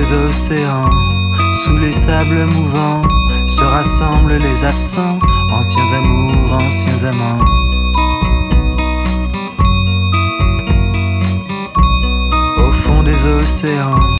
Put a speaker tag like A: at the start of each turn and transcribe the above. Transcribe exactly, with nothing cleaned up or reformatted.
A: des océans, sous les sables mouvants, se rassemblent les absents, anciens amours, anciens amants. Au fond des océans.